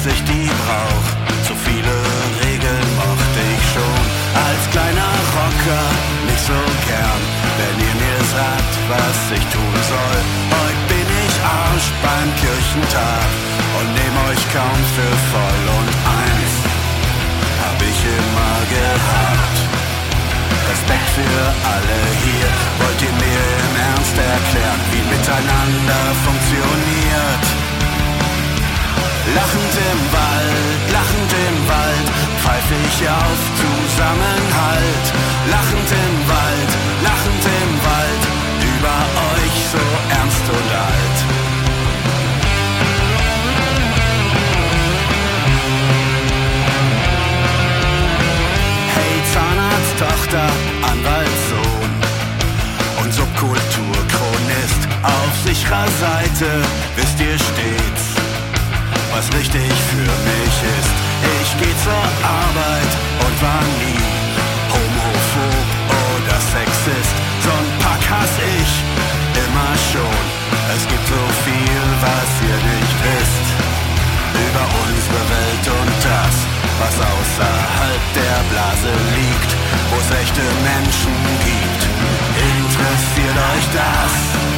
ich die brauch. So viele Regeln mochte ich schon als kleiner Rocker nicht so gern. Wenn ihr mir sagt, was ich tun soll, heute bin ich Arsch beim Kirchentag und nehm euch kaum für voll. Und eins hab ich immer gehabt: Respekt für alle hier. Wollt ihr mir im Ernst erklären, wie miteinander funktioniert? Lachend im Wald, pfeif ich auf Zusammenhalt. Lachend im Wald, über euch so ernst und alt. Hey Zahnarzttochter, Anwaltssohn und Subkulturchronist, auf sicherer Seite wisst ihr stets, was richtig für mich ist. Ich geh zur Arbeit und war nie homophob oder sexist. So'n Pack hass ich immer schon. Es gibt so viel, was ihr nicht wisst über unsere Welt und das, was außerhalb der Blase liegt, wo's echte Menschen gibt. Interessiert euch das?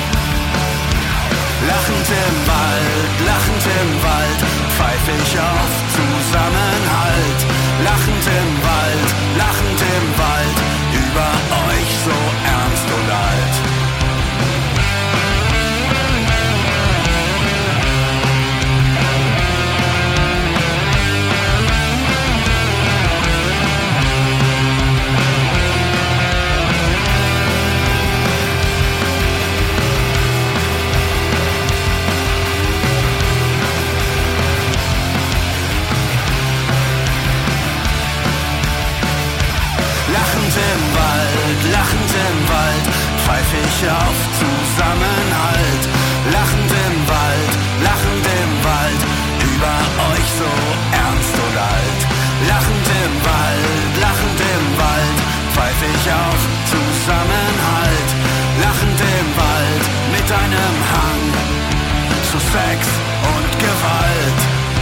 Lachend im Wald, pfeif ich auf Zusammenhalt. Lachend im Wald, über euch so ernst und alt. Lachend im Wald, pfeif ich auf Zusammenhalt. Lachend im Wald, über euch so ernst und alt. Lachend im Wald, pfeif ich auf Zusammenhalt. Lachend im Wald, mit einem Hang zu Sex und Gewalt.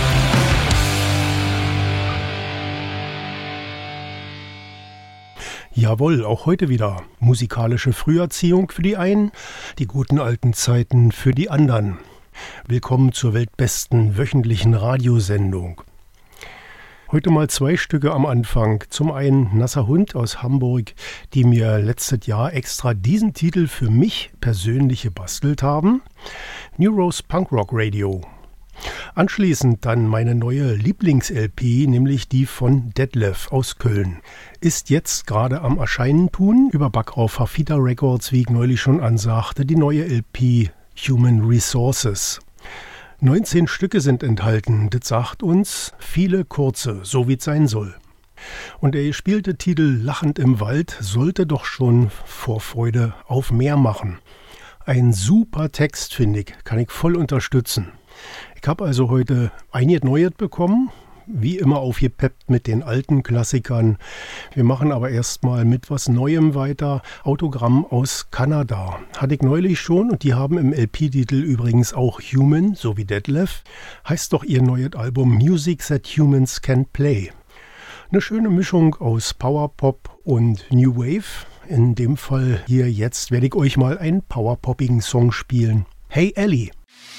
Jawohl, auch heute wieder musikalische Früherziehung für die einen, die guten alten Zeiten für die anderen. Willkommen zur weltbesten wöchentlichen Radiosendung. Heute mal 2 Stücke am Anfang. Zum einen Nasser Hund aus Hamburg, die mir letztes Jahr extra diesen Titel für mich persönlich gebastelt haben. New Rose Punk Rock Radio. Anschließend dann meine neue Lieblings-LP, nämlich die von Detlef aus Köln. Ist jetzt gerade am Erscheinen tun, über Backrauf Hafita Records, wie ich neulich schon ansagte, die neue LP Human Resources. 19 Stücke sind enthalten, das sagt uns, viele kurze, so wie es sein soll. Und der gespielte Titel Lachend im Wald sollte doch schon Vorfreude auf mehr machen. Ein super Text, finde ich, kann ich voll unterstützen. Ich habe also heute einiges Neues bekommen, wie immer aufgepeppt mit den alten Klassikern. Wir machen aber erstmal mit was Neuem weiter. Autogramm aus Kanada. Hatte ich neulich schon und die haben im LP-Titel übrigens auch Human, so wie Detlef. Heißt doch ihr neues Album Music That Humans Can Play. Eine schöne Mischung aus Powerpop und New Wave. In dem Fall hier jetzt werde ich euch mal einen powerpoppigen Song spielen. Hey Ellie!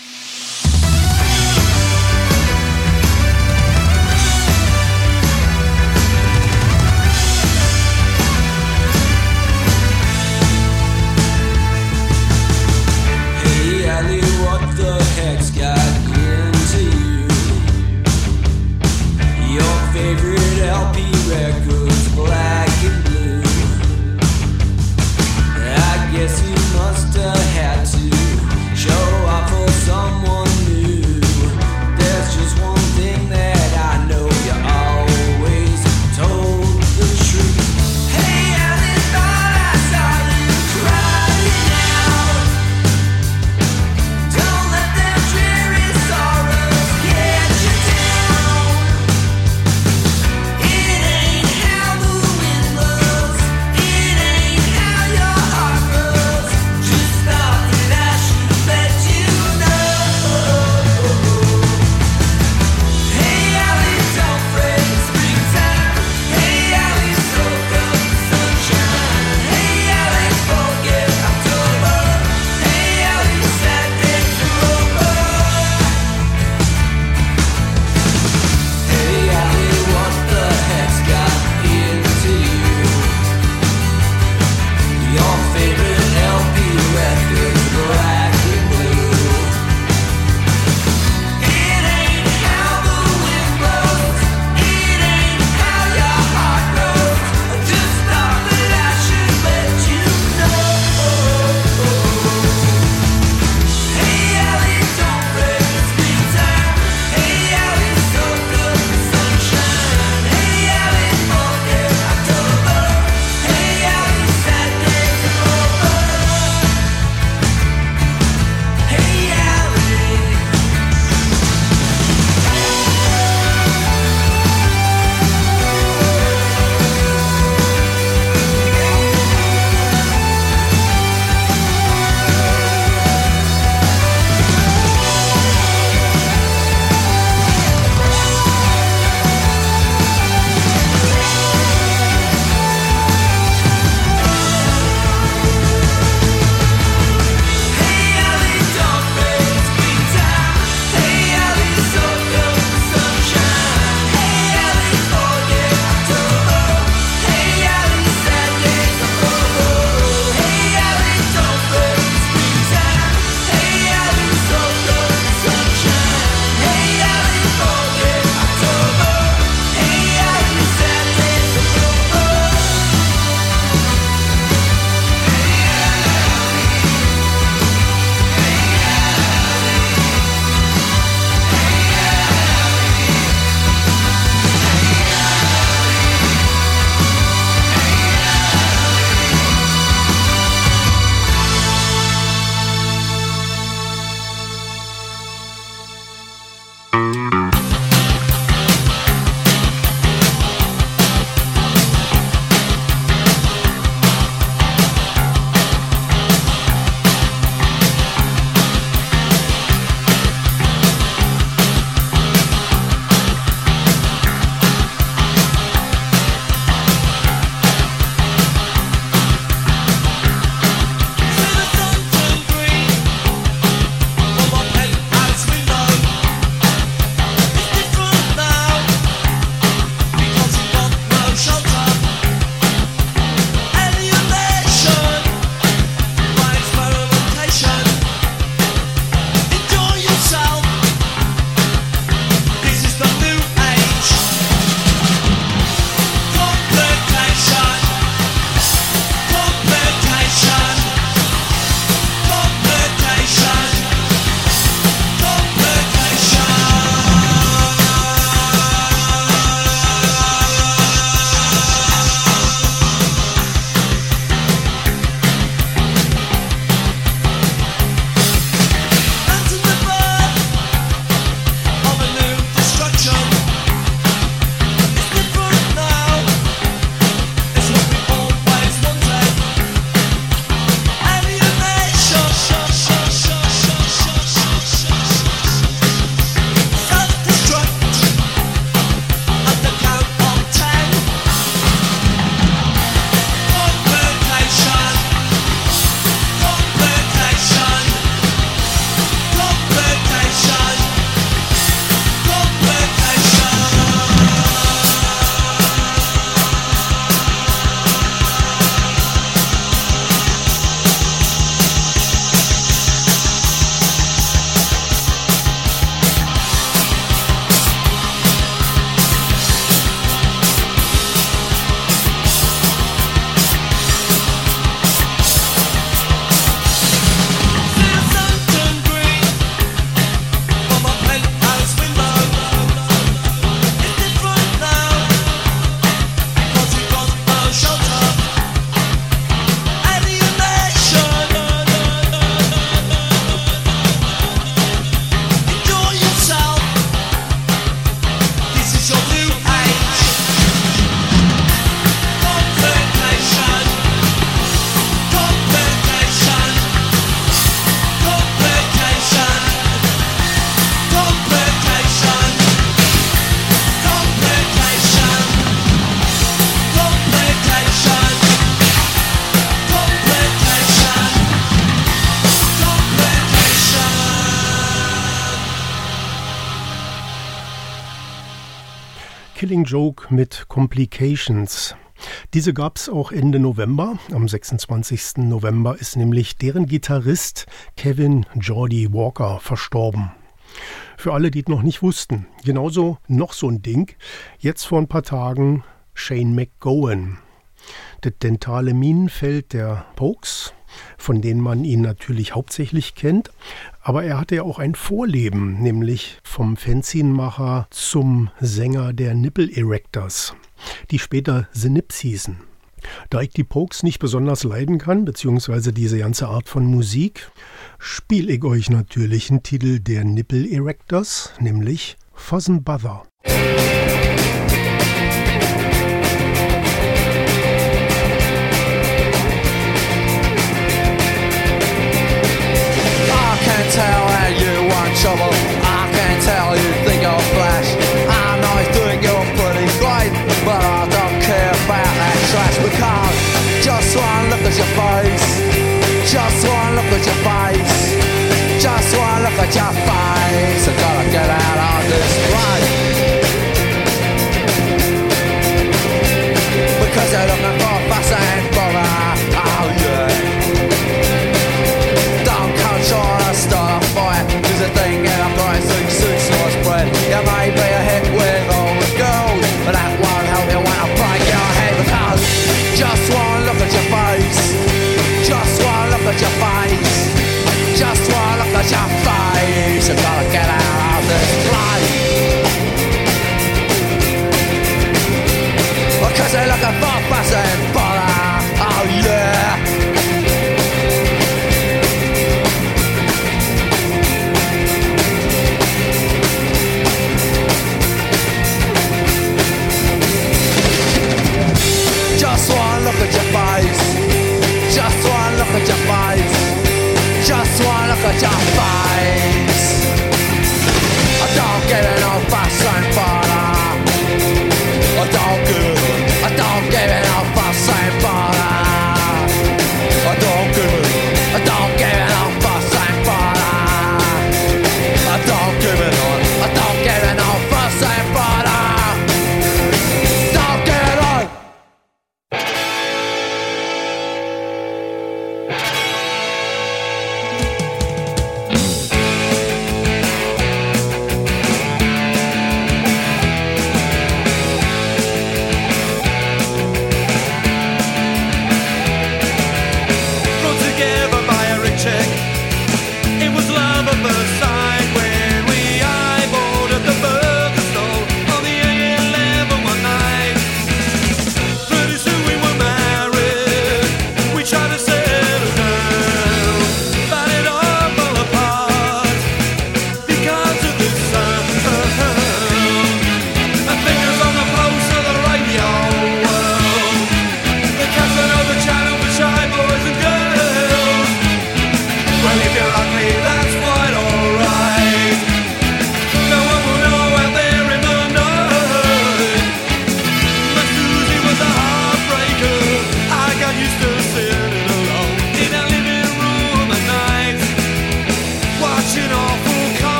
Favorite LP records, black and blue. I guess you must have had to show off Killing Joke mit Complications. Diese gab es auch Ende November. Am 26. November ist nämlich deren Gitarrist Kevin Geordie Walker verstorben. Für alle, die es noch nicht wussten. Genauso noch so ein Ding. Jetzt vor ein paar Tagen Shane MacGowan. Das dentale Minenfeld der Pogues, von denen man ihn natürlich hauptsächlich kennt. Aber er hatte ja auch ein Vorleben, nämlich vom Fanzinemacher zum Sänger der Nipple Erectors, die später The Nips hießen. Da ich die Pogues nicht besonders leiden kann, beziehungsweise diese ganze Art von Musik, spiele ich euch natürlich einen Titel der Nipple Erectors, nämlich Fuzz and Bother. Tell how you want trouble. I can tell you think you're flash. I know you think you're pretty great, but I don't care about that trash. Because just one look at your face, just one look at your face, just one look at your face, I gotta get out of this place. Because you're looking for fuss and bother. Oh yeah. Start a fight, there's a thing in a bright suit slice bread. You may be a hit with all the gold, but that won't help you when I break your head. Because just one look at your face, just one look at your face, just one look at your face, you gotta get out of this place. Because they're looking for fuss and bother. Oh yeah. Just one look at your face, just one look at your face, just one look at your face. I don't get it no fuss and bother. I don't give it no fuss and bother. I don't give it no fuss and bother. I don't give it no fuss and bother. Don't give it on.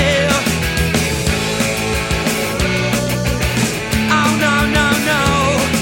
Oh no, no, no.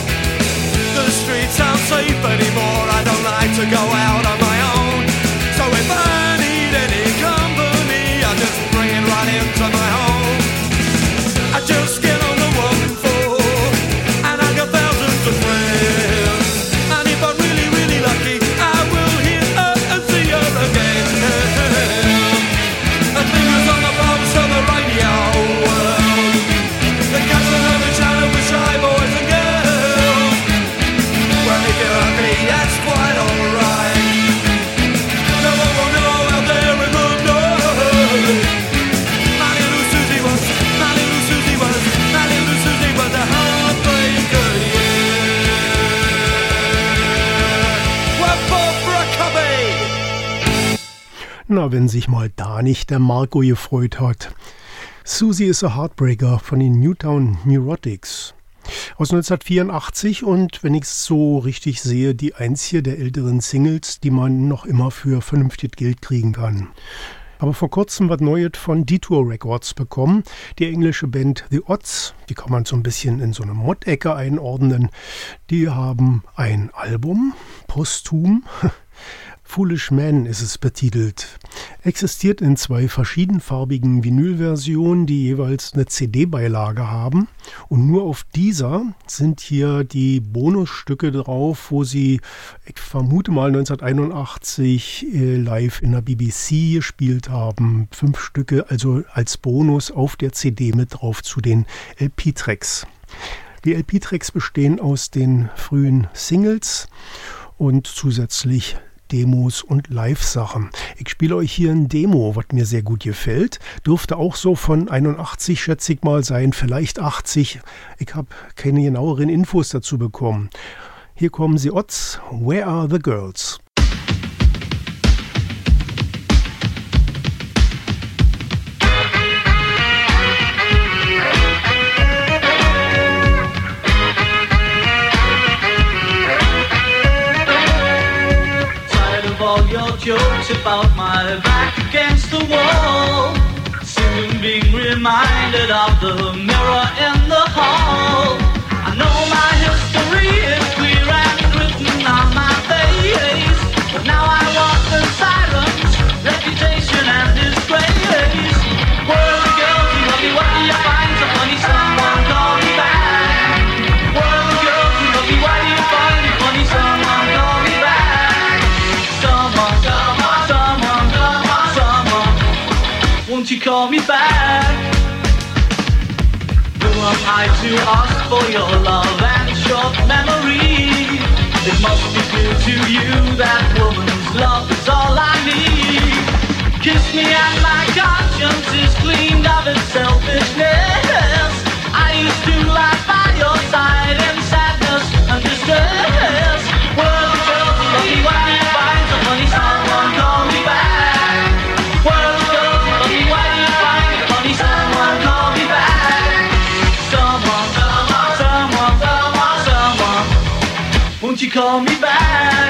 Na, wenn sich mal da nicht der Marco gefreut hat. Susie is a Heartbreaker von den Newtown Neurotics. Aus 1984 und, wenn ich es so richtig sehe, die einzige der älteren Singles, die man noch immer für vernünftig Geld kriegen kann. Aber vor kurzem was Neues von Detour Records bekommen. Die englische Band The Odds, die kann man so ein bisschen in so eine Mod-Ecke einordnen. Die haben ein Album, posthum, Foolish Man ist es betitelt. Existiert in 2 verschiedenfarbigen Vinylversionen, die jeweils eine CD-Beilage haben. Und nur auf dieser sind hier die Bonusstücke drauf, wo sie, ich vermute mal 1981, live in der BBC gespielt haben. 5 Stücke, also als Bonus auf der CD mit drauf zu den LP-Tracks. Die LP-Tracks bestehen aus den frühen Singles und zusätzlich Demos und Live-Sachen. Ich spiele euch hier ein Demo, was mir sehr gut gefällt. Dürfte auch so von 81, schätze ich mal, sein, vielleicht 80. Ich habe keine genaueren Infos dazu bekommen. Hier kommen die Odds. Where are the girls? Jokes about my back against the wall, soon being reminded of the mirror in the hall. I know my history is clear and written on my face, but now I walk in silence, reputation and disgrace. Where are the girls who love me? What do you find so funny? Someone call me back. Where are the girls who love me? Why do you find it funny? Someone call me back. Won't you call me back? Who am I to ask for your love and short memory? It must be clear to you that woman's love is all I need. Kiss me and my conscience is cleaned of its selfishness. I used to lie by your side in sadness and distress. Well, the girls who love me, why do you find so funny? Someone call me back. Won't you call me back?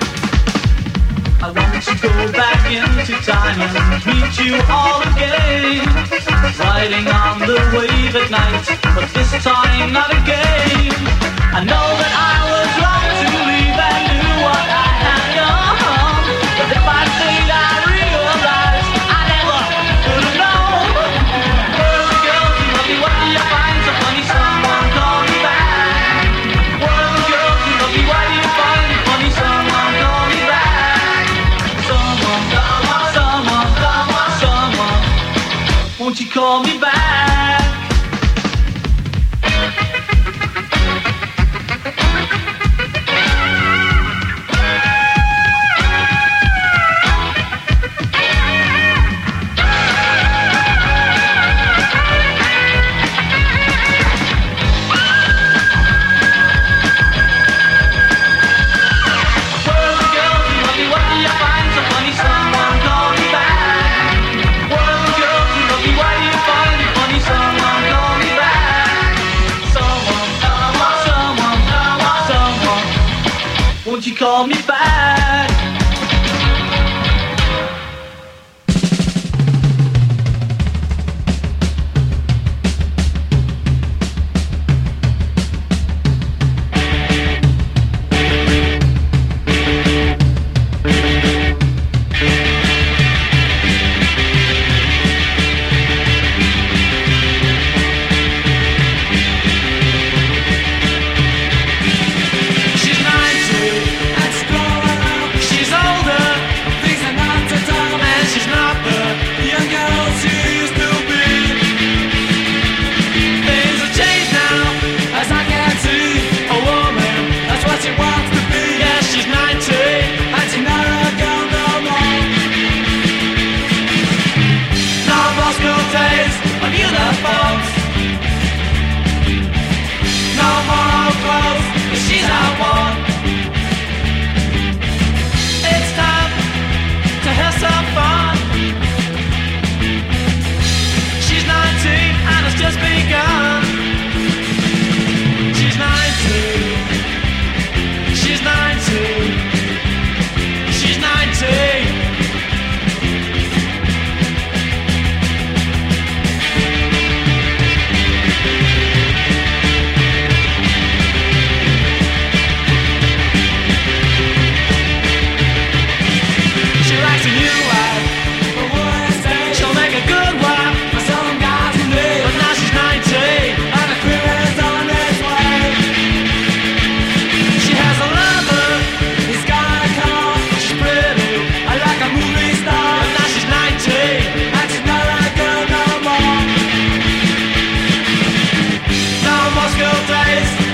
I want to go back into time and meet you all again, riding on the wave at night, but this time not again. I know that I was wrong to leave and do what I had done, but if I stayed I realized I never could have known. Where are the girls who love me? What do you find so funny? Someone call me back. Where are the girls who love me? Why do you find it funny? Someone call me back. Someone, won't you call me back? Won't you call me back?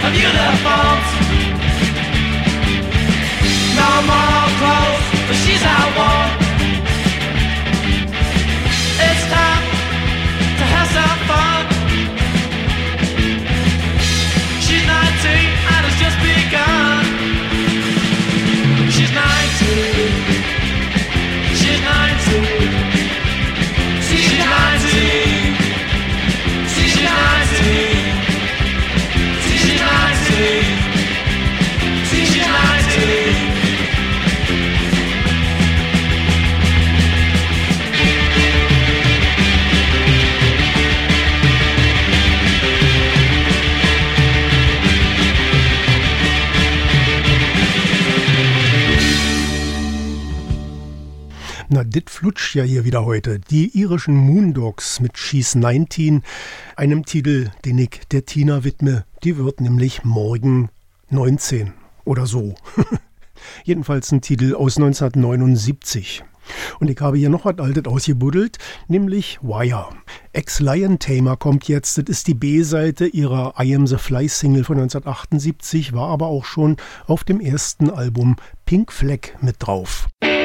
of uniforms. No more clothes, but she's outworn. It's time to have some fun. She's 19 and it's just begun. She's 19. She's 19. She's 19. She's 19. She's 19. She's 19. Na, dit flutscht ja hier wieder heute. Die irischen Moondogs mit She's 19, einem Titel, den ich der Tina widme. Die wird nämlich morgen 19 oder so. Jedenfalls ein Titel aus 1979. Und ich habe hier noch was Altes ausgebuddelt, nämlich Wire. Ex-Lion Tamer kommt jetzt, das ist die B-Seite ihrer I Am The Fly Single von 1978, war aber auch schon auf dem ersten Album Pink Flag mit drauf.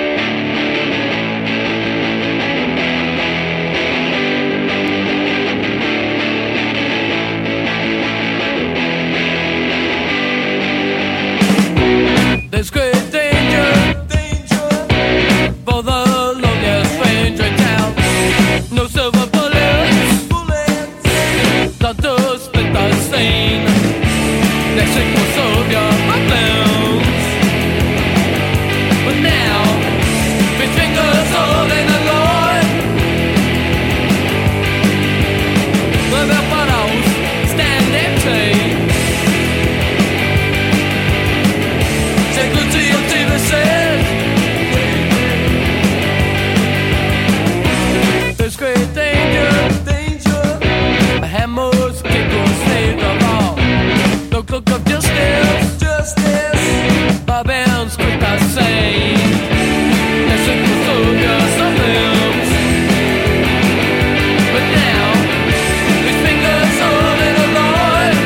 There's great danger, for the longest range right down. No silver bullets, not to split the scene. Next week will solve your problems. But now, with fingers holding the Lord, where the bottles stand empty. Take good to your TV set. There's great danger. A hammer's kick will save them all. No cloak of justice. Barbarians quick to say. Let's take the soldiers of limbs. But now, his fingers holding the Lord.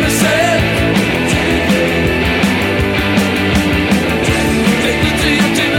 Take me to your TV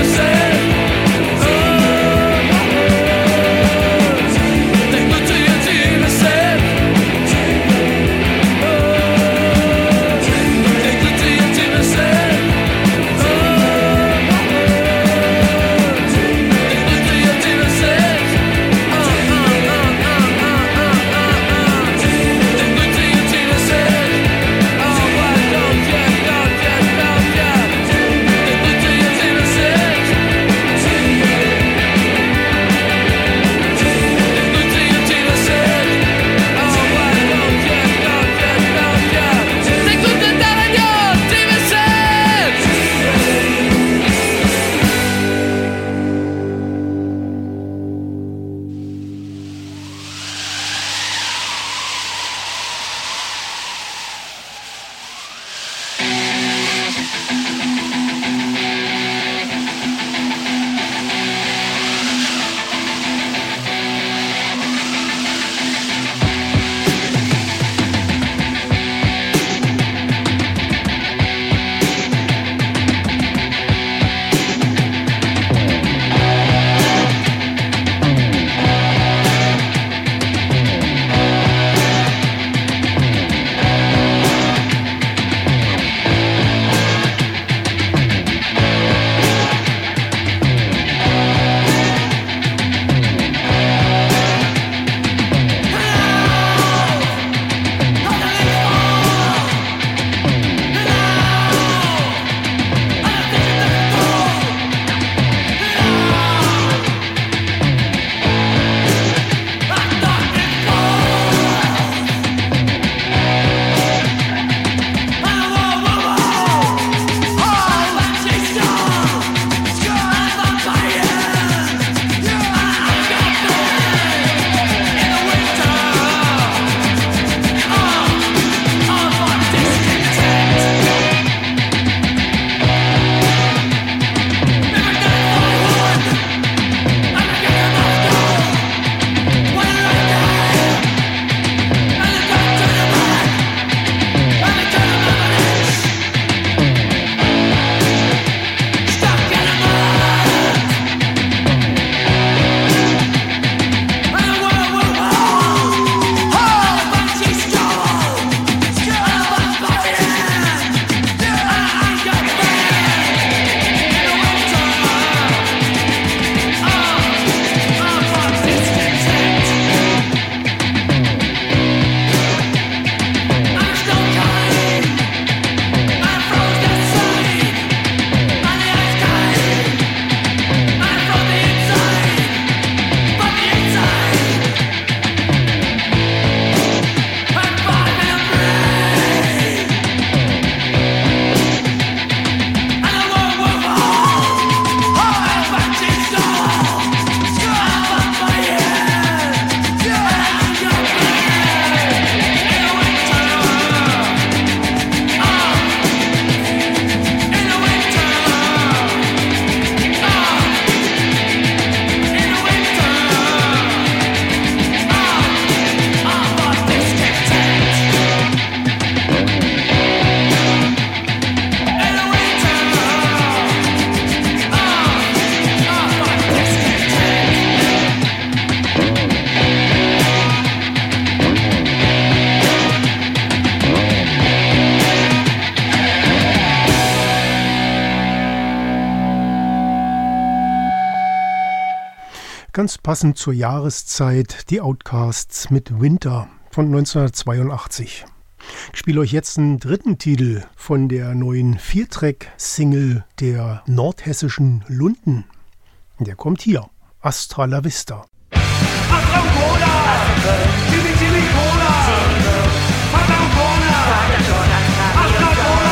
Ganz passend zur Jahreszeit die Outcasts mit Winter von 1982. Ich spiele euch jetzt einen dritten Titel von der neuen 4-Track-Single der nordhessischen Lunden. Der kommt hier, Astra la Vista. Astra Cola! Chili Chili Cola! Astra Cola! Astra Cola!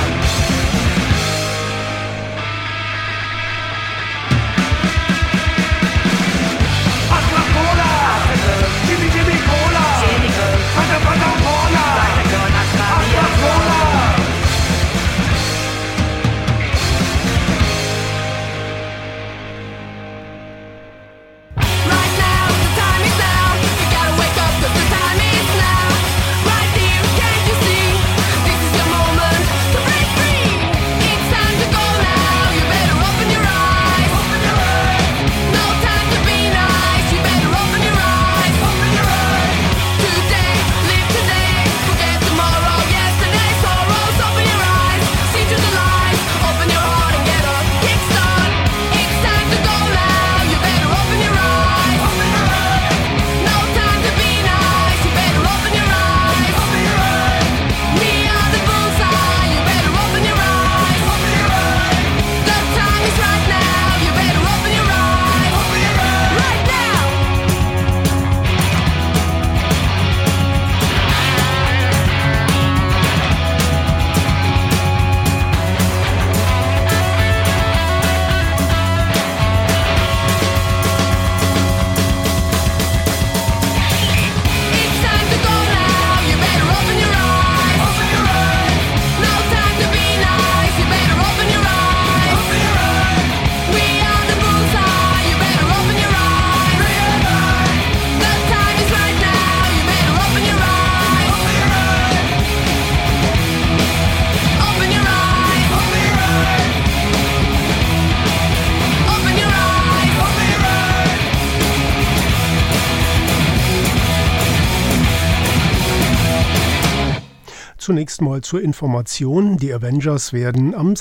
Astra Cola! Chili Chili Cola! Astra Cola! Astra Cola! Zunächst mal zur Information, die Avengers werden am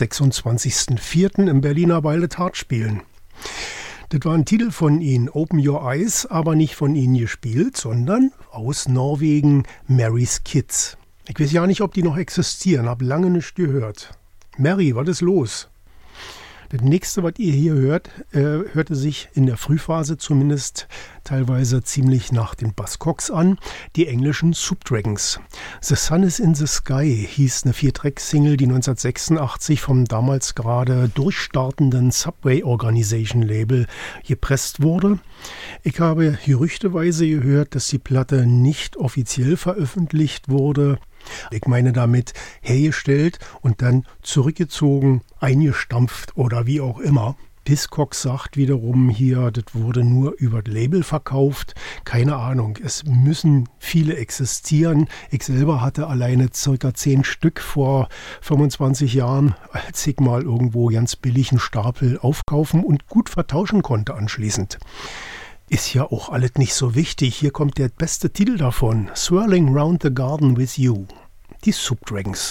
26.04. im Berliner Violet Heart spielen. Das war ein Titel von ihnen, Open Your Eyes, aber nicht von ihnen gespielt, sondern aus Norwegen Mary's Kids. Ich weiß ja nicht, ob die noch existieren, habe lange nicht gehört. Mary, was ist los? Das nächste, was ihr hier hört, hörte sich in der Frühphase zumindest teilweise ziemlich nach den Buzzcocks an, die englischen Soup Dragons. The Sun is in the Sky hieß eine 4-Track-Single, die 1986 vom damals gerade durchstartenden Subway Organization Label gepresst wurde. Ich habe gerüchteweise gehört, dass die Platte nicht offiziell veröffentlicht wurde. Ich meine damit hergestellt und dann zurückgezogen, eingestampft oder wie auch immer. Discogs sagt wiederum hier, das wurde nur über das Label verkauft. Keine Ahnung, es müssen viele existieren. Ich selber hatte alleine ca. 10 Stück vor 25 Jahren, als ich mal irgendwo ganz billig einen Stapel aufkaufen und gut vertauschen konnte anschließend. Ist ja auch alles nicht so wichtig. Hier kommt der beste Titel davon. Swirling Round the Garden with You. Die Soup Dragons.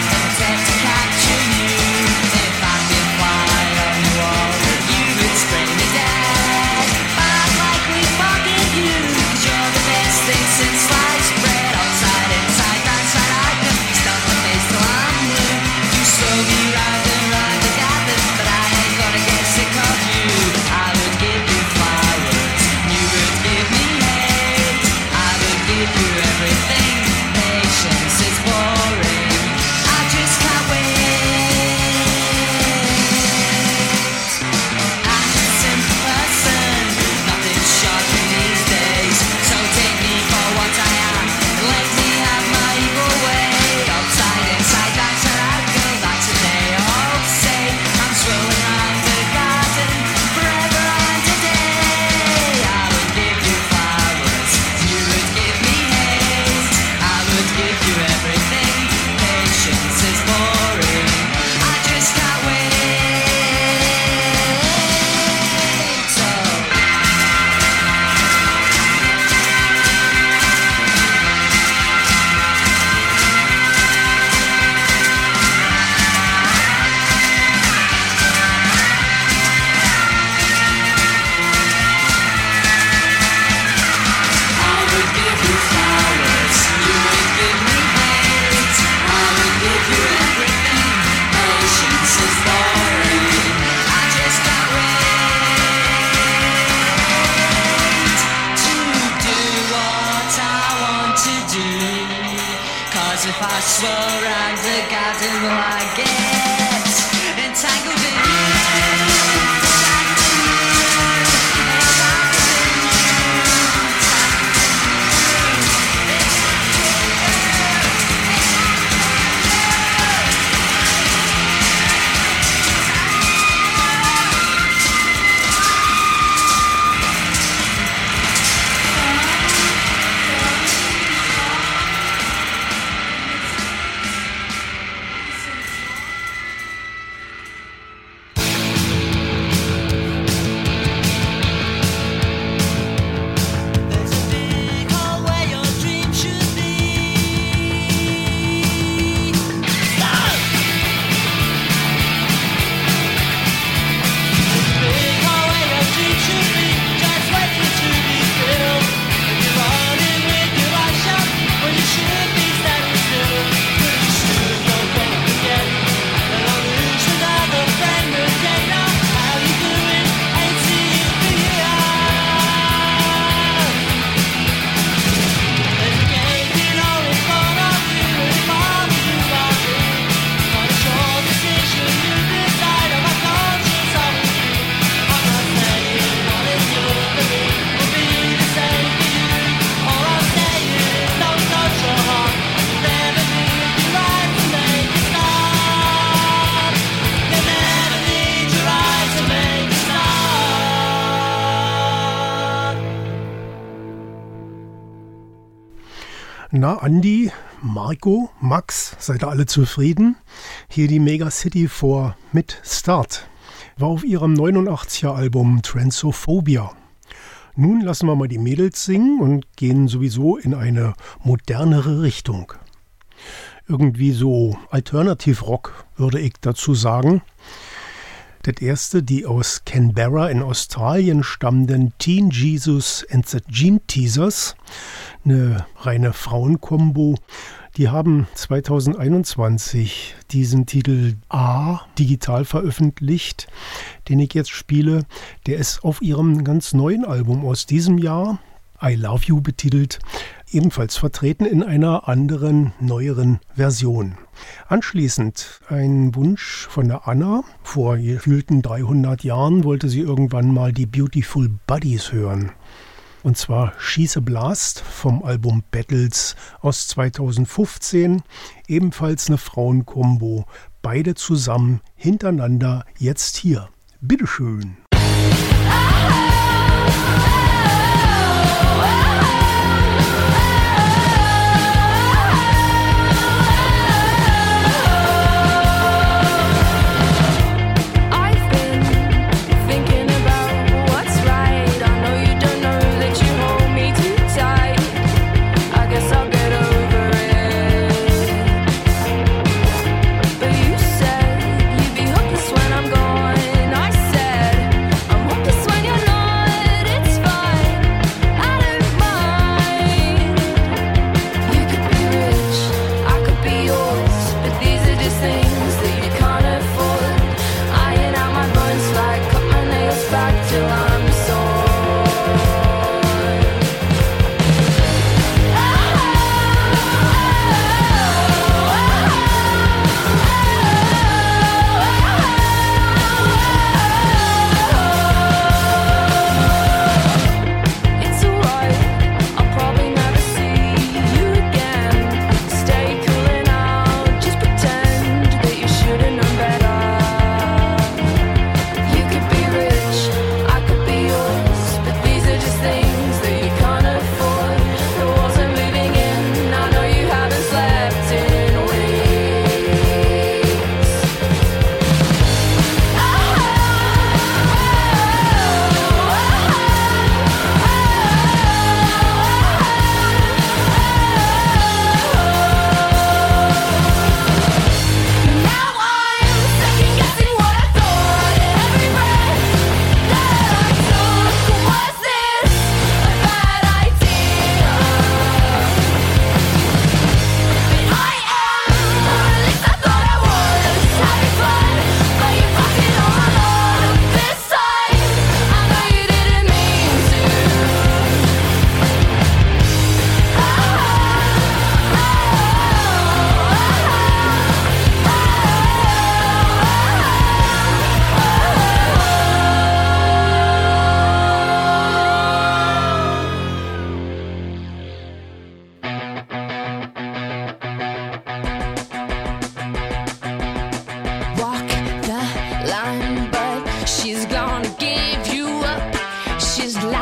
Spray Na, Andi, Marco, Max, seid ihr alle zufrieden? Hier die Megacity 4 mit Start. War auf ihrem 89er Album Transophobia. Nun lassen wir mal die Mädels singen und gehen sowieso in eine modernere Richtung. Irgendwie so Alternative Rock, würde ich dazu sagen. Das erste, die aus Canberra in Australien stammenden Teen Jesus and the Gene Teasers, eine reine Frauenkombo, die haben 2021 diesen Titel A digital veröffentlicht, den ich jetzt spiele. Der ist auf ihrem ganz neuen Album aus diesem Jahr, I Love You betitelt, ebenfalls vertreten in einer anderen, neueren Version. Anschließend ein Wunsch von der Anna. Vor gefühlten 300 Jahren wollte sie irgendwann mal die Beautiful Buddies hören. Und zwar She's a Blast vom Album Battles aus 2015. Ebenfalls eine Frauenkombo. Beide zusammen hintereinander jetzt hier. Bitteschön. When I'm gone, I said I'm hopeless when you're not.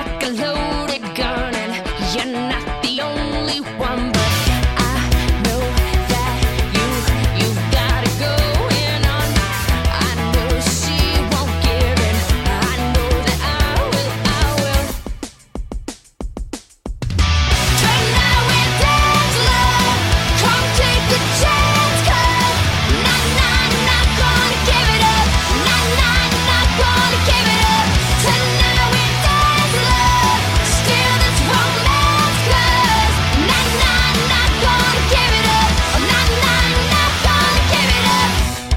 like a loaded gun, and you're not the only one, but I know that you've gotta go in on me. I know she won't give in. I know that I will. Tonight we dance, love. Come take a chance, 'cause not gonna give it up. Not gonna give it up. Tonight we dance, love. Steal this romance, 'cause not gonna give it up. Not gonna give it up.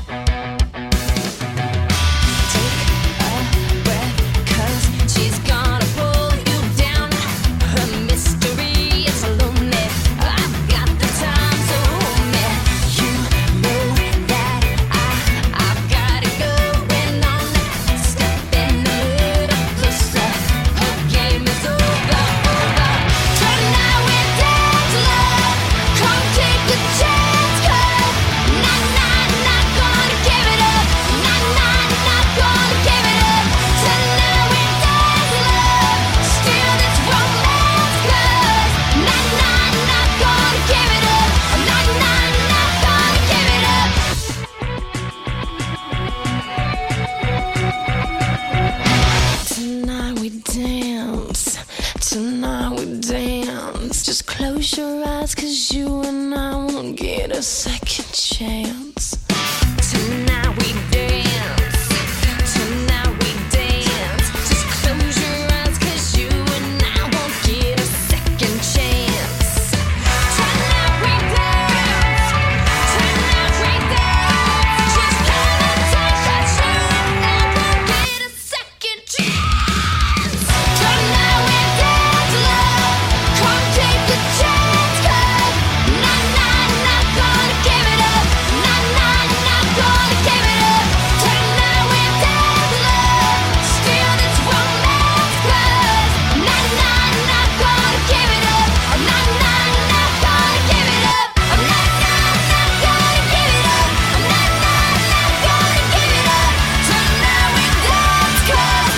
Take a breath, 'cause she's gonna pull you down. Her mystery is lonely. I've got the time, so hold me. You know that I've gotta go in on it. Step in a little closer. Her game is over. Tonight we dance, love. Come take a chance, 'cause not gonna give it up. Not gonna give it up. Tonight we dance, love. Steal this romance, 'cause not gonna give it up. Not gonna give it up. Tonight we dance. Tonight we dance. Just close your eyes, 'cause you and I won't get a second chance. Tonight we dance. Tonight we dance. Just close your eyes, 'cause you and I won't get a second chance. Tonight we dance. Tonight we dance. Just hold on tight, 'cause you and I won't get a second chance. Tonight we dance, love. Come take a chance, 'cause not gonna give it up. Not gonna give it up. Tonight we dance, love. Steal this romance, 'cause not gonna give it up. Not gonna give it up. Not gonna give it up. Not gonna give it up. Tonight we dance, 'cause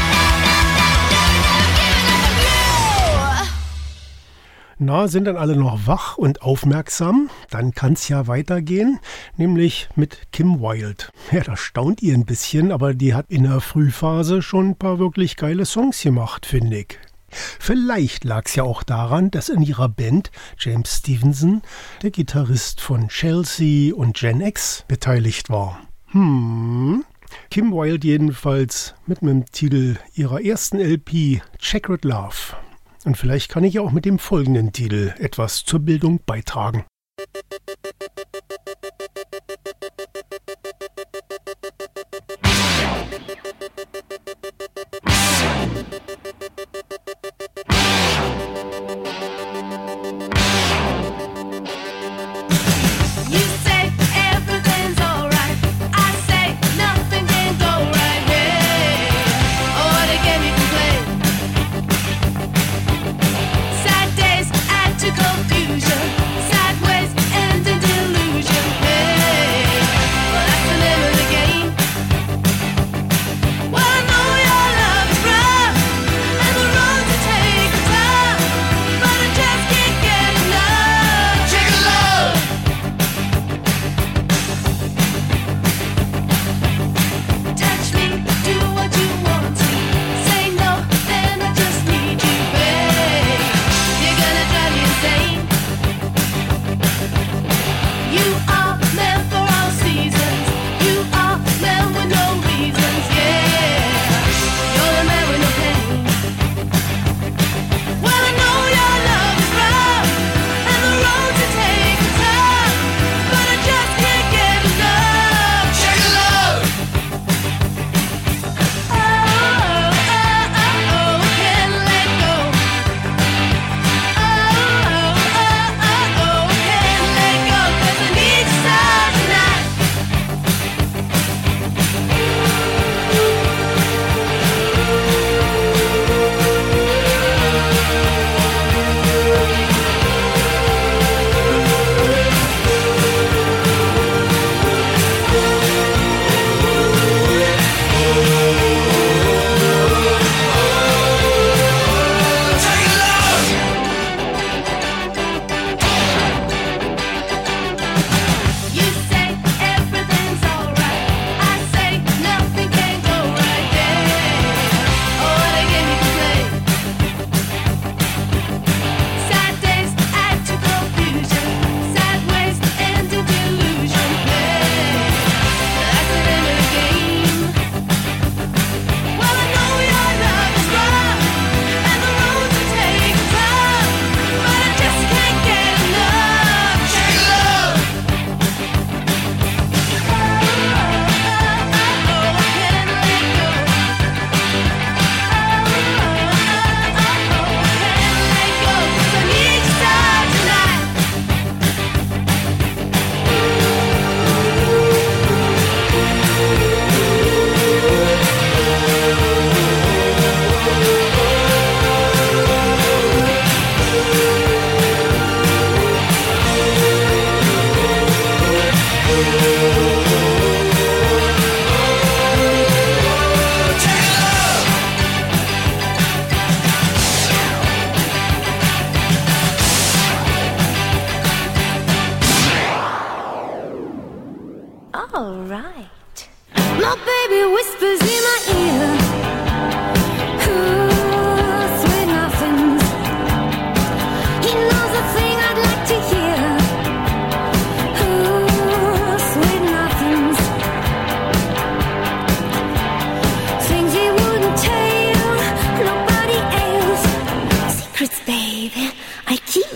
Na, sind dann alle noch wach und aufmerksam? Dann kann's ja weitergehen, nämlich mit Kim Wilde. Ja, das staunt ihr ein bisschen, aber die hat in der Frühphase schon ein paar wirklich geile Songs gemacht, finde ich. Vielleicht lag's ja auch daran, dass in ihrer Band James Stevenson, der Gitarrist von Chelsea und Gen X, beteiligt war. Kim Wilde jedenfalls mit dem Titel ihrer ersten LP Checkered Love. Und vielleicht kann ich auch mit dem folgenden Titel etwas zur Bildung beitragen. You say everything's alright. I say nothing can go right. Hey, oh, they get me complain. Sad days add to confusion. Sad ways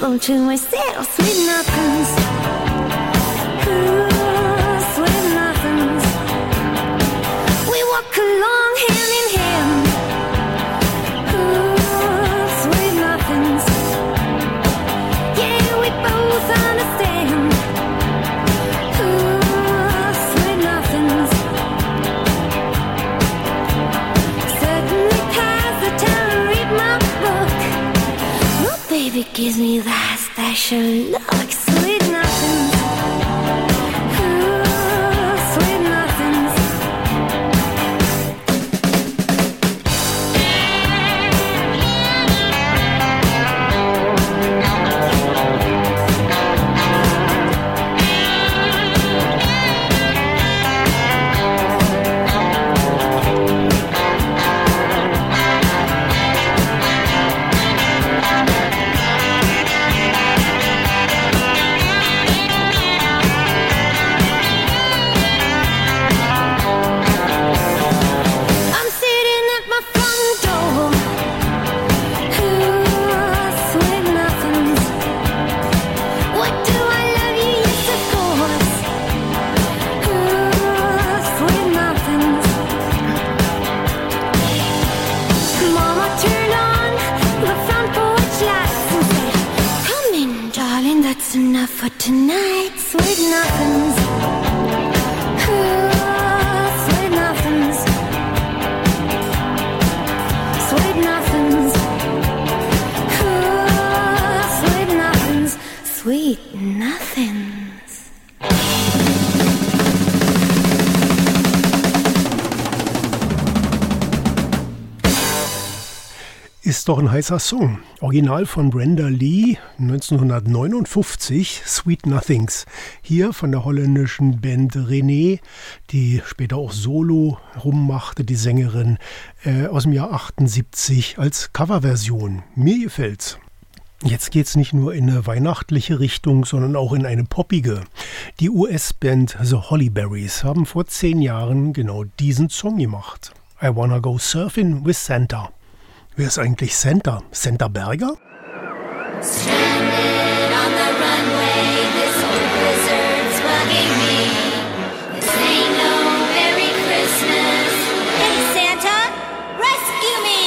them to myself. Sweet nothings. Ooh, sweet nothings. We walk along hand in hand. Ooh, sweet nothings. Yeah, we both understand. Ooh, sweet nothings. Certainly past the time to read my book. Oh, baby gives me that special look. Sweet nothings. Ooh, sweet nothings. I'm sitting at my front door. Ooh, sweet nothings. What do I love you? Yes, of course. Ooh, sweet nothings. Mama turned on the front porch lights and said, "Come in, darling, that's enough for tonight." Sweet nothings. Ooh, sweet nothings. Sweet nothings. Ooh, sweet nothings. Sweet nothings. Ist doch ein heißer Song. Original von Brenda Lee, 1959, Sweet Nothings. Hier von der holländischen Band René, die später auch Solo rummachte, die Sängerin, aus dem Jahr 78 als Coverversion. Mir gefällt's. Jetzt geht's nicht nur in eine weihnachtliche Richtung, sondern auch in eine poppige. Die US-Band The Hollyberries haben vor 10 Jahren genau diesen Song gemacht. I Wanna Go Surfing with Santa. Wer ist eigentlich Santa? Santa Berger? Stranded on the runway, this old blizzard's bugging me. This ain't no Merry Christmas. Hey Santa, rescue me!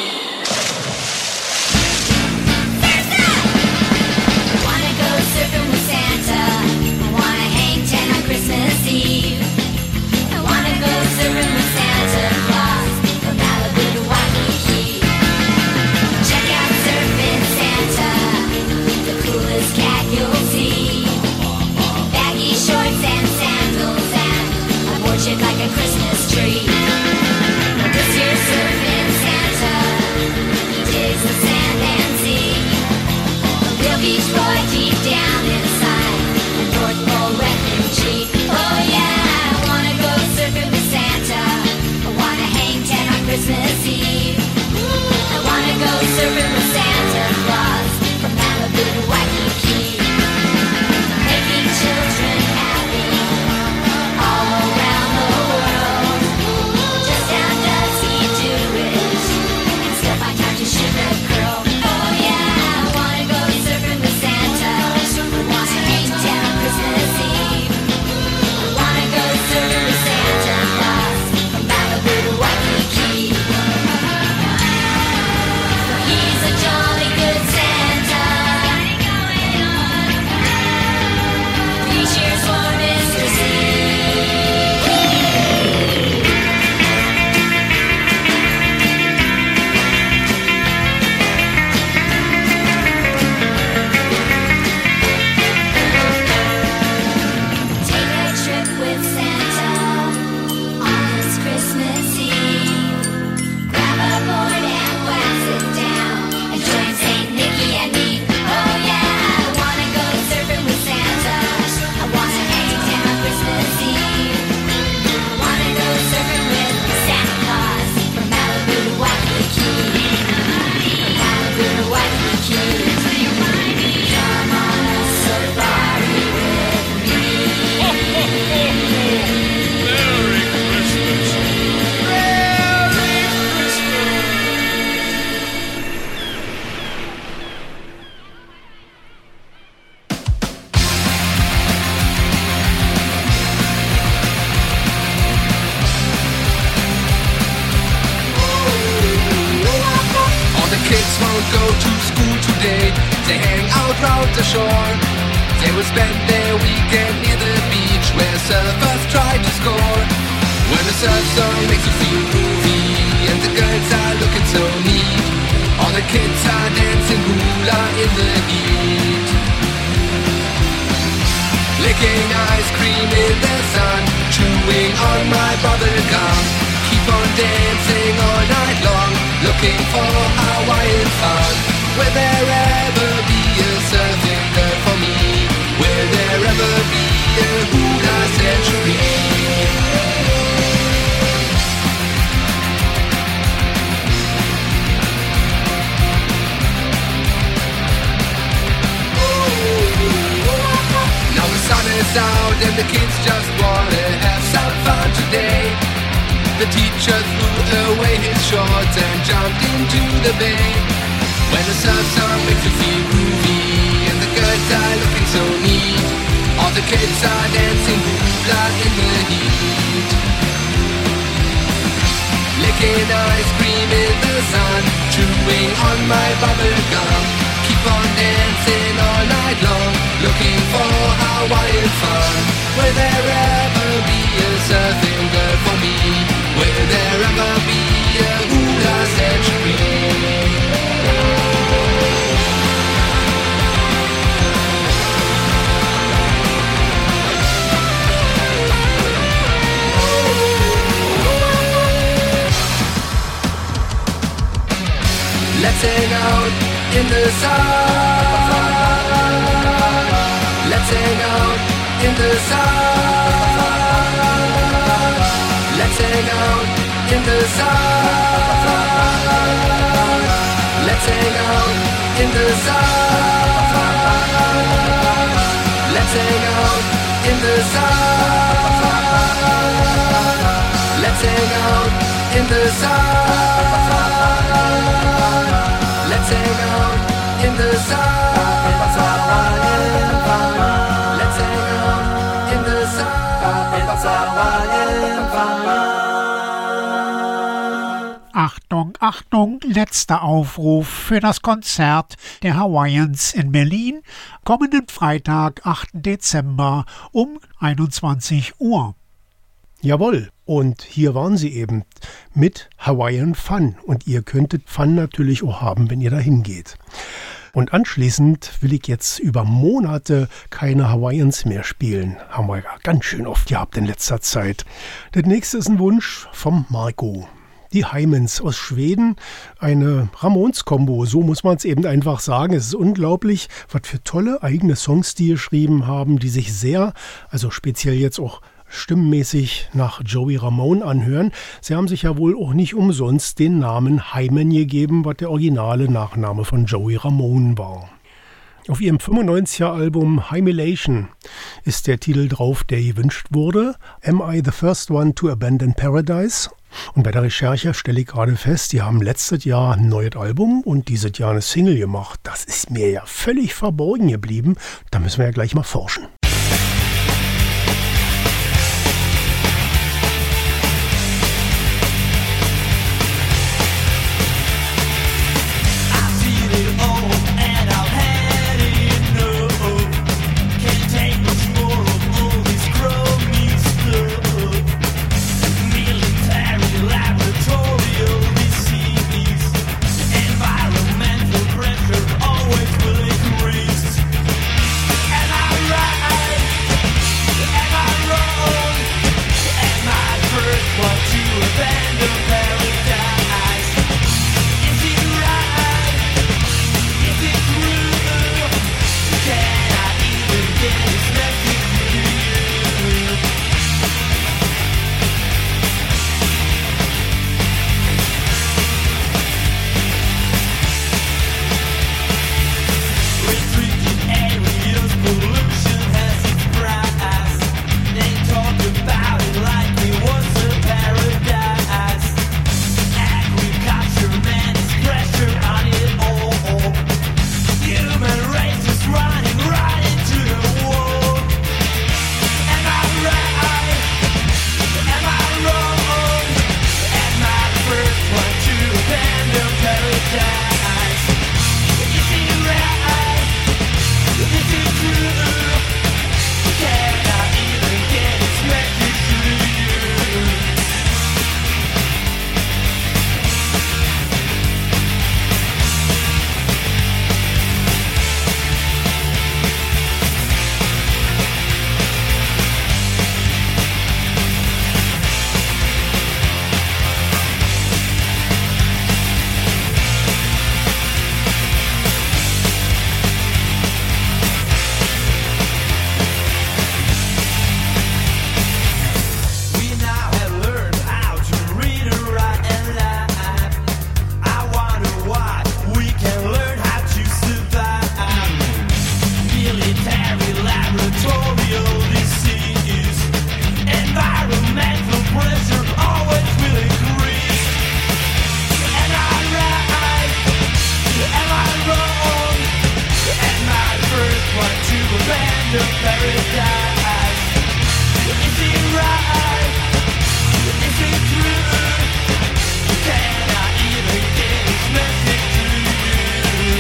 Santa! I wanna go surfing with Santa. I wanna hang 10 on Christmas Eve. I wanna go surfing with Santa Claus from Malibu to Waikiki. Check out Surfing Santa, the coolest cat you'll see. Baggy shorts and sandals and a board shaped like a Christmas tree. This year's Surfing Santa, he digs the sand and sea. A real beach boy deep down inside, a North Pole refugee. Oh yeah, I wanna go surfing with Santa. I wanna hang 10 on Christmas Eve. I wanna go surfing with Santa Claus from Malibu to Waikiki. Making children happy all around the world. Just how does he do it? And still find time to shoot a girl. Oh yeah, I wanna go surfing with Santa. I wanna hang 10 on Christmas Eve. I wanna go surfing with Santa Claus from Malibu to Waikiki. won't go to school today. They hang out round the shore. They will spend their weekend near the beach where surfers try to score. When the surf song makes you feel groovy and the girls are looking so neat, all the kids are dancing hula in the heat. Licking ice cream in the sun, chewing on my bubble gum. Keep on dancing all night long, looking for Hawaiian fun. Will there ever be a surfing girl for me? Will there ever be a hula century? Now the sun is out and the kids just wanna have some fun today. The teacher threw away his shorts and jumped into the bay. When the surf song makes you feel groovy and the girls are looking so neat, all the kids are dancing hula in the heat. Licking ice cream in the sun, chewing on my bubble gum. Keep on dancing all night long, looking for Hawaiian fun. Will there ever be a surfing girl for me? Will there ever be a hula century? Let's hang out in the sun. Let's hang out in the sun. Let's hang out in the sun. Let's hang out in the sun. Let's hang out in the sun. Let's hang out in the sun. Let's hang out in the sun. Let's hang out in the sun. Achtung, Achtung, letzter Aufruf für das Konzert der Hawaiians in Berlin, kommenden Freitag, 8. Dezember um 21 Uhr. Jawohl, und hier waren sie eben mit Hawaiian Fun. Und ihr könntet Fun natürlich auch haben, wenn ihr da hingeht. Und anschließend will ich jetzt über Monate keine Hawaiians mehr spielen. Haben wir ja ganz schön oft gehabt in letzter Zeit. Das nächste ist ein Wunsch vom Marco. Die Hymens aus Schweden, eine Ramones-Kombo, so muss man es eben einfach sagen. Es ist unglaublich, was für tolle eigene Songs die geschrieben haben, die sich sehr, also speziell jetzt auch stimmmäßig nach Joey Ramone anhören. Sie haben sich ja wohl auch nicht umsonst den Namen Hymen gegeben, was der originale Nachname von Joey Ramone war. Auf ihrem 95er-Album Hymilation ist der Titel drauf, der gewünscht wurde. Am I the First One to Abandon Paradise? Und bei der Recherche stelle ich gerade fest, die haben letztes Jahr ein neues Album und dieses Jahr eine Single gemacht. Das ist mir ja völlig verborgen geblieben. Da müssen wir ja gleich mal forschen. Always will increase, and I ride. to paradise. Is it right? Is it true? Can I even get this message to you?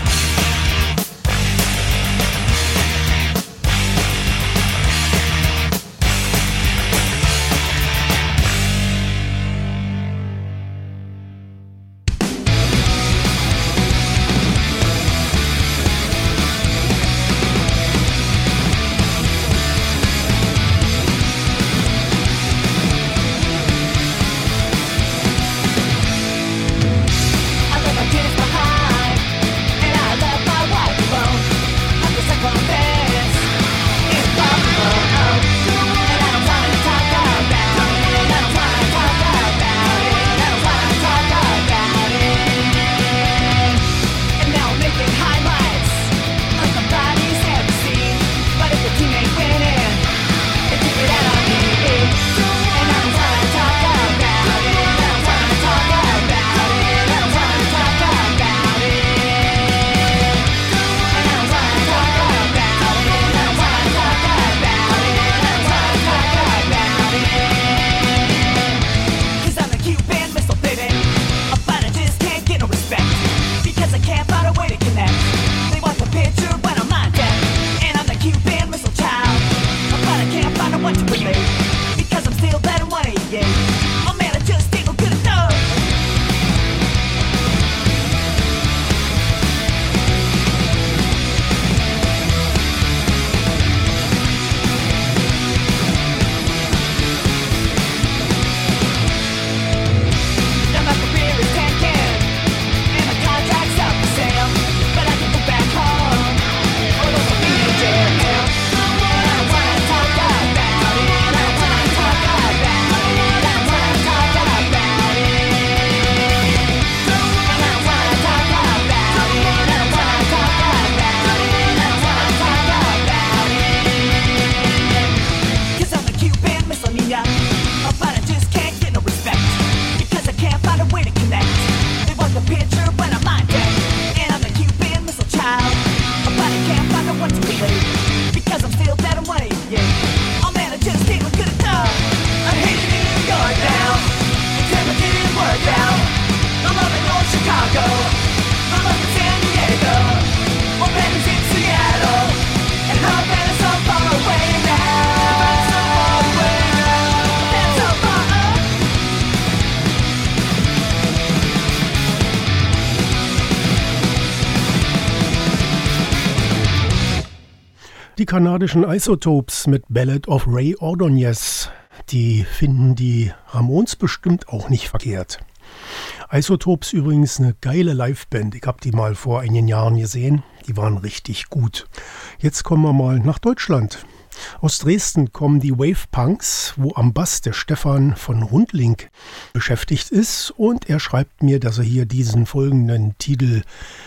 Die kanadischen Isotopes mit Ballad of Ray Ordonez, die finden die Ramones bestimmt auch nicht verkehrt. Isotopes übrigens eine geile Liveband, ich habe die mal vor einigen Jahren gesehen, die waren richtig gut. Jetzt kommen wir mal nach Deutschland. Aus Dresden kommen die Wave Punks, wo am Bass der Stefan von Rundling beschäftigt ist, und er schreibt mir, dass er hier diesen folgenden Titel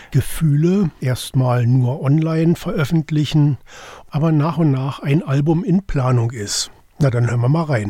Gefühle erstmal nur online veröffentlichen, aber nach und nach ein Album in Planung ist. Na, dann hören wir mal rein.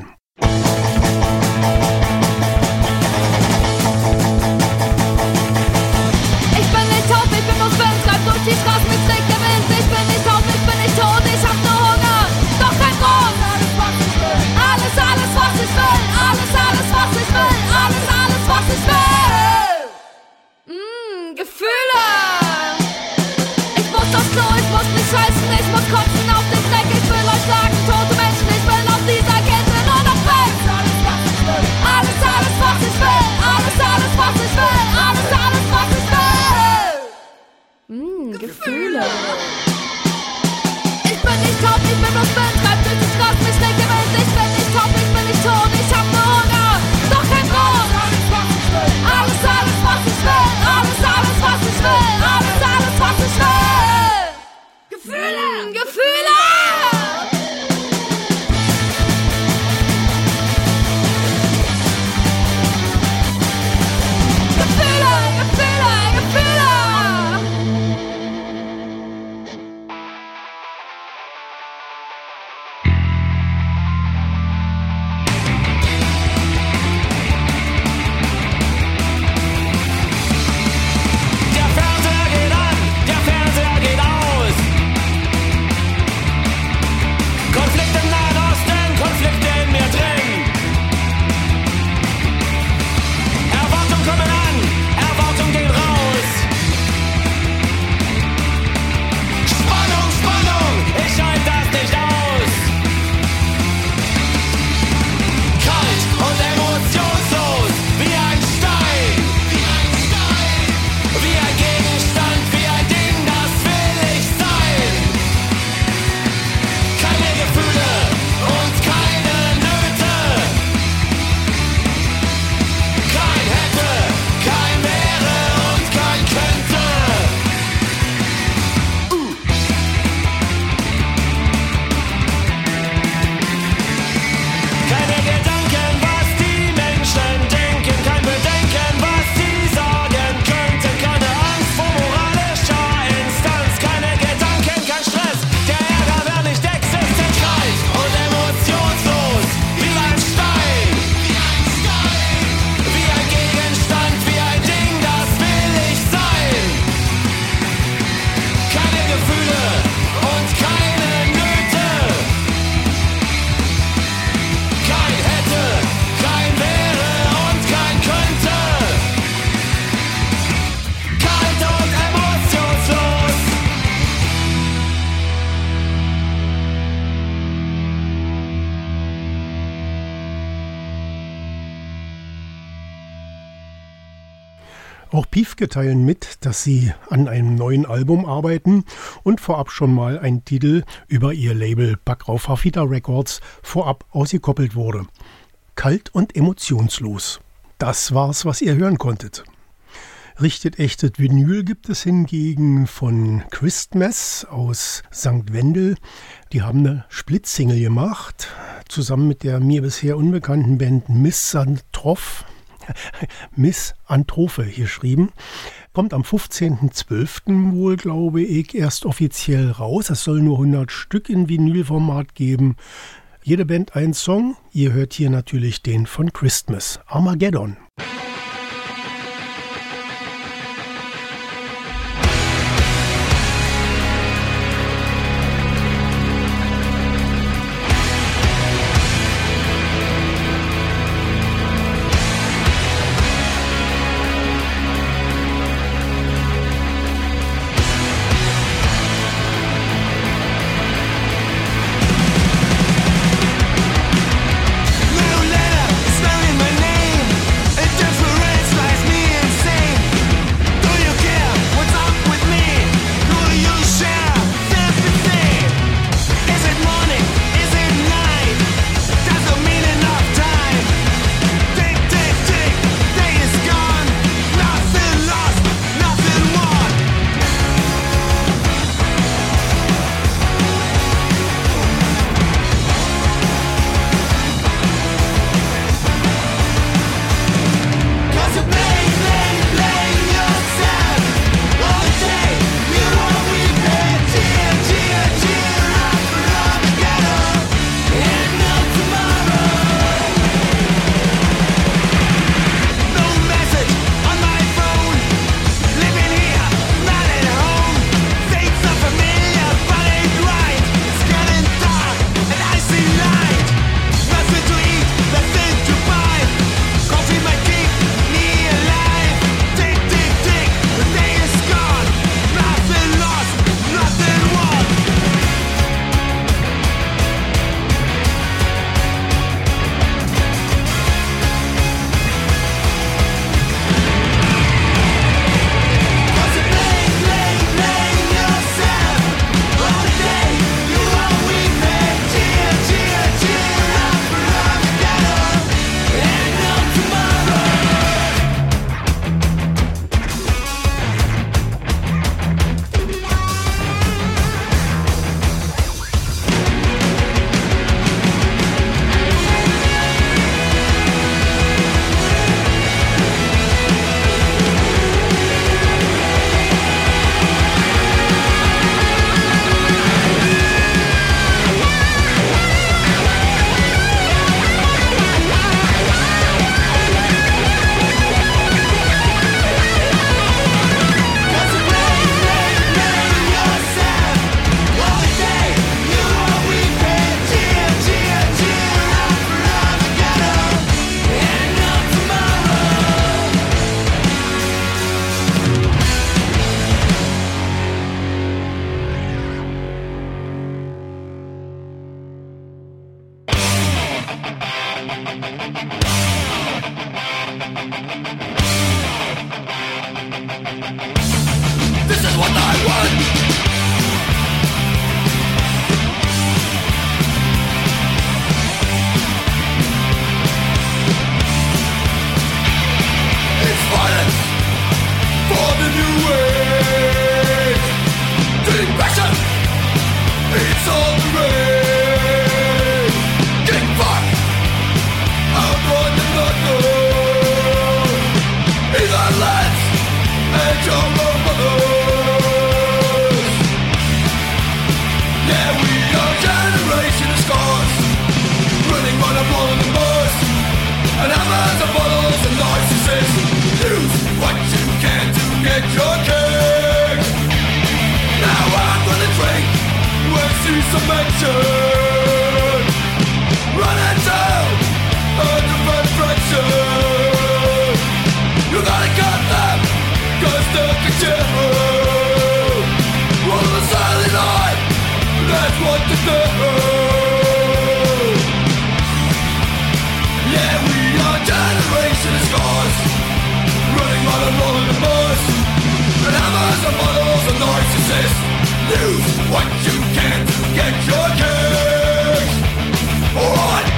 Ich bin nicht taub, ich bin nur Fan, treib durch die Straßen mit Dreck der Wind. Ich bin nicht taub, ich bin nicht tot, ich hab nur Hunger, doch kein Grund. Alles, alles, was ich will, alles, alles, was ich will, alles, alles, was ich will. Gefühle. Ich muss aufs Klo, ich muss nicht scheißen, ich muss kotzen auf den Dreck, ich will euch sagen, tote Menschen, ich will aus dieser Kette nur noch weg. Alles, alles, was ich will, alles, alles, was ich will, alles, alles, was ich will. Gefühle. Ich bin nicht taub, ich bin bloß Wind, treib durch die Straßen, mich nicht gewinnt. Ich bin nicht taub, ich bin nicht tot, ich hab nur Hunger, doch kein Grund. Alles, alles, was ich will, alles, alles, was ich will, alles, alles, was ich will. Gefühle, Gefühle. Auch Piefke teilen mit, dass sie an einem neuen Album arbeiten und vorab schon mal ein Titel über ihr Label Backrauf Hafita Records vorab ausgekoppelt wurde. Kalt und emotionslos. Das war's, was ihr hören konntet. Richtet echtes Vinyl gibt es hingegen von Christmas aus St. Wendel. Die haben eine Splitsingle gemacht, zusammen mit der mir bisher unbekannten Band Misantrophe geschrieben. Kommt am 15.12. wohl, glaube ich, erst offiziell raus. Es soll nur 100 Stück in Vinylformat geben. Jede Band ein Song. Ihr hört hier natürlich den von Christmas, Armageddon. Yeah, we are generation of scars, running on and rolling the narcissist. Use what you can to get your kicks. Alright.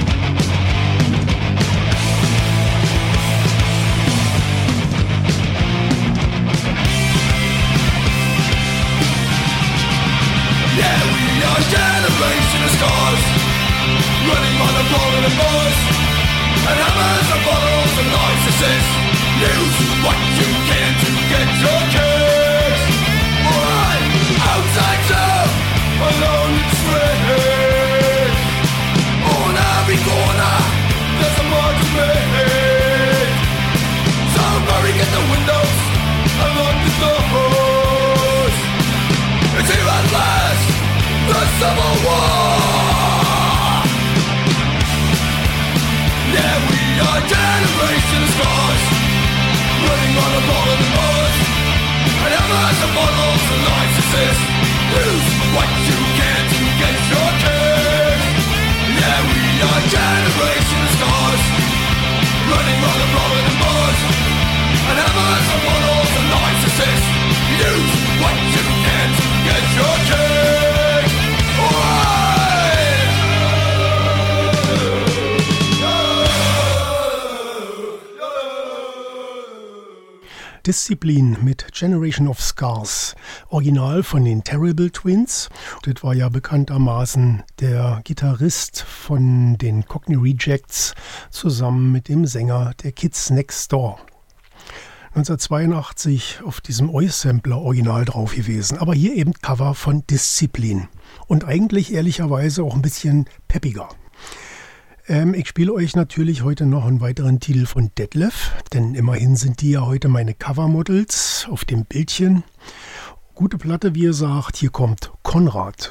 Yeah, we are a generation of scars, running on a rolling and bars, and hammers and bottles and narcissists. Use what you can to get your kicks. Alright, outside town, alone and straight. On every corner, there's a mark made. Somebody get the windows and lock the doors. It's here at last, the Civil War. Yeah, we are a generation of scars, running on a ball of the bars, and hammers and bottles and narcissists. Use what you can to get your kicks. Yeah, we are a generation of scars, running on a ball of the bars, and hammers and bottles and narcissists. Use what you can to get your kicks. Disziplin mit Generation of Scars, original von den Terrible Twins. Das war ja bekanntermaßen der Gitarrist von den Cockney Rejects zusammen mit dem Sänger der Kids Next Door. 1982 auf diesem Oi-Sampler original drauf gewesen, aber hier eben Cover von Disziplin und eigentlich ehrlicherweise auch ein bisschen peppiger. Ich spiele euch natürlich heute noch einen weiteren Titel von Detlef, denn immerhin sind die ja heute meine Covermodels auf dem Bildchen. Gute Platte, wie ihr sagt, hier kommt Konrad.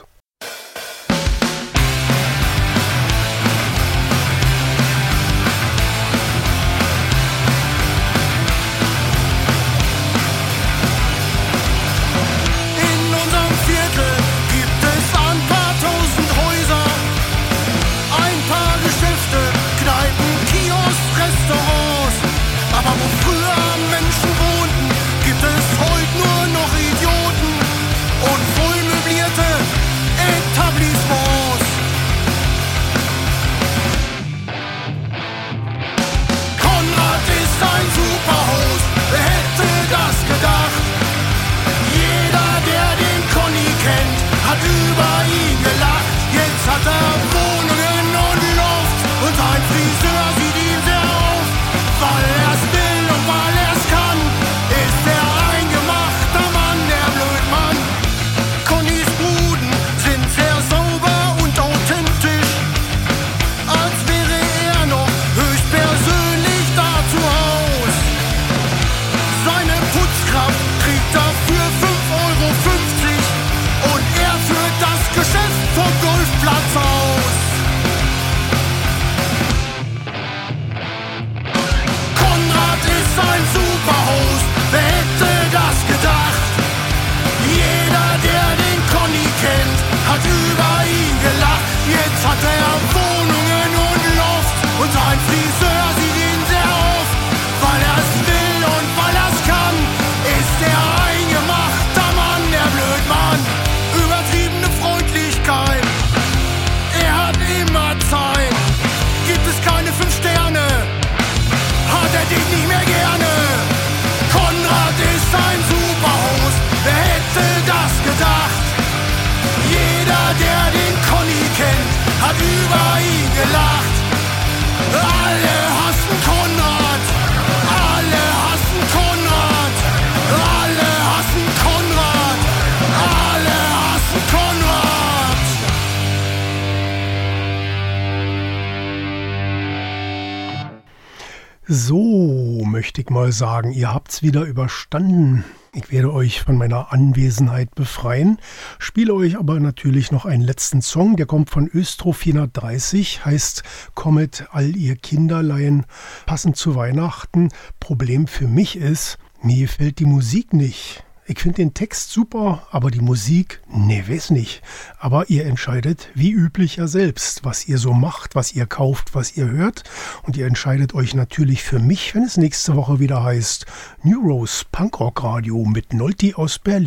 So, möchte ich mal sagen, ihr habt's wieder überstanden. Ich werde euch von meiner Anwesenheit befreien, spiele euch aber natürlich noch einen letzten Song, der kommt von Östro 430, heißt Kommet all ihr Kinderlein, passend zu Weihnachten. Problem für mich ist, mir gefällt die Musik nicht. Ich finde den Text super, aber die Musik, nee, weiß nicht. Aber ihr entscheidet wie üblich ja selbst, was ihr so macht, was ihr kauft, was ihr hört. Und ihr entscheidet euch natürlich für mich, wenn es nächste Woche wieder heißt New Rose Punkrock Radio mit Nolti aus Berlin.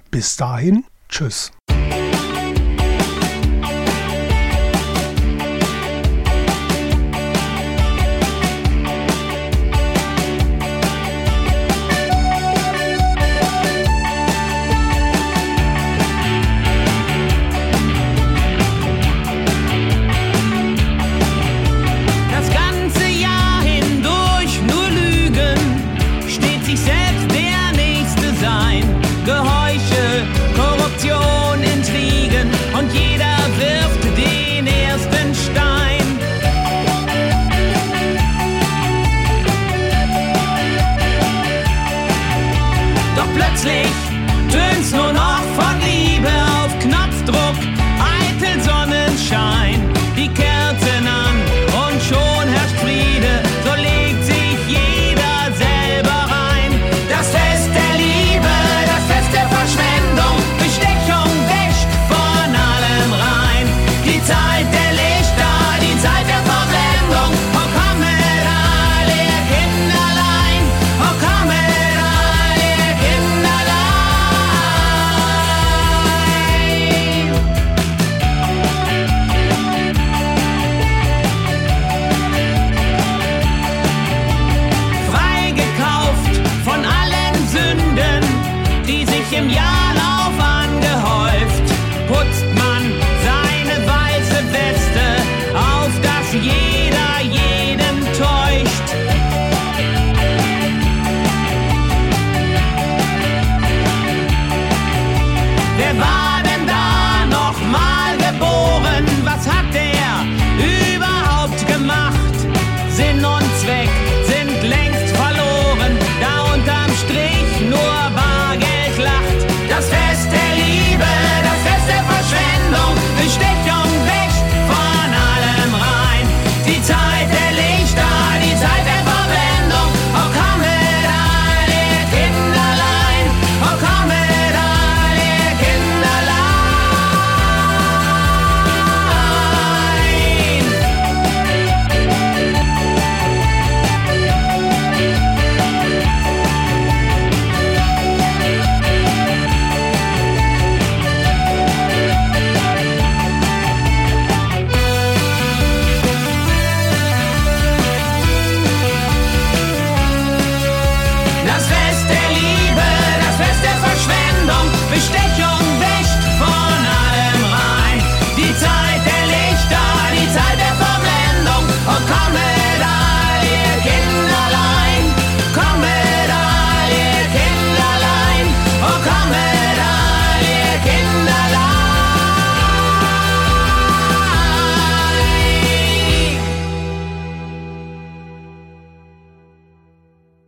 Bis dahin, tschüss. Plötzlich tönt's nur